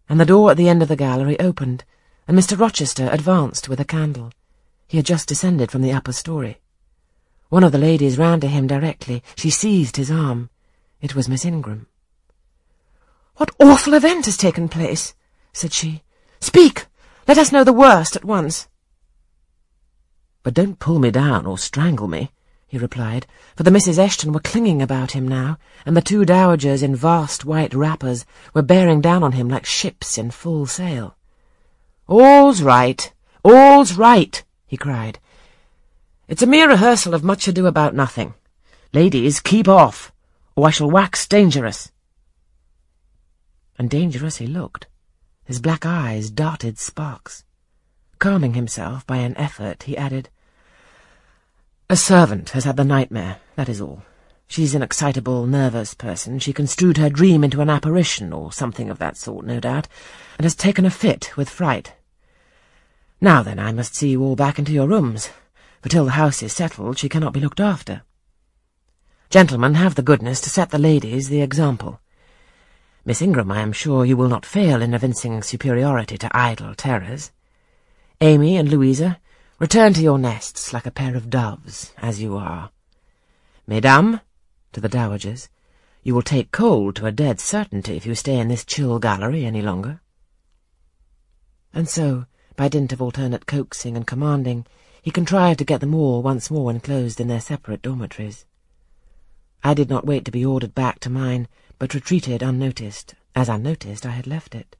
and the door at the end of the gallery opened, and Mr. Rochester advanced with a candle. He had just descended from the upper story. One of the ladies ran to him directly. She seized his arm. It was Miss Ingram. "What awful event has taken place?" said she. "Speak! Let us know the worst at once." "But don't pull me down or strangle me," he replied, for the Misses Eshton were clinging about him now, and the two dowagers in vast white wrappers were bearing down on him like ships in full sail. "All's right, all's right," he cried. "It's a mere rehearsal of Much Ado About Nothing. Ladies, keep off, or I shall wax dangerous." And dangerous he looked. His black eyes darted sparks. Calming himself by an effort, he added, "A servant has had the nightmare, that is all. She's an excitable, nervous person. She construed her dream into an apparition, or something of that sort, no doubt, and has taken a fit with fright. Now then, I must see you all back into your rooms, for till the house is settled she cannot be looked after. Gentlemen, have the goodness to set the ladies the example. Miss Ingram, I am sure you will not fail in evincing superiority to idle terrors. Amy and Louisa, return to your nests like a pair of doves, as you are. Mesdames," to the dowagers, "you will take cold to a dead certainty if you stay in this chill gallery any longer." And so, by dint of alternate coaxing and commanding, he contrived to get them all once more enclosed in their separate dormitories. I did not wait to be ordered back to mine, but retreated unnoticed, as unnoticed I had left it.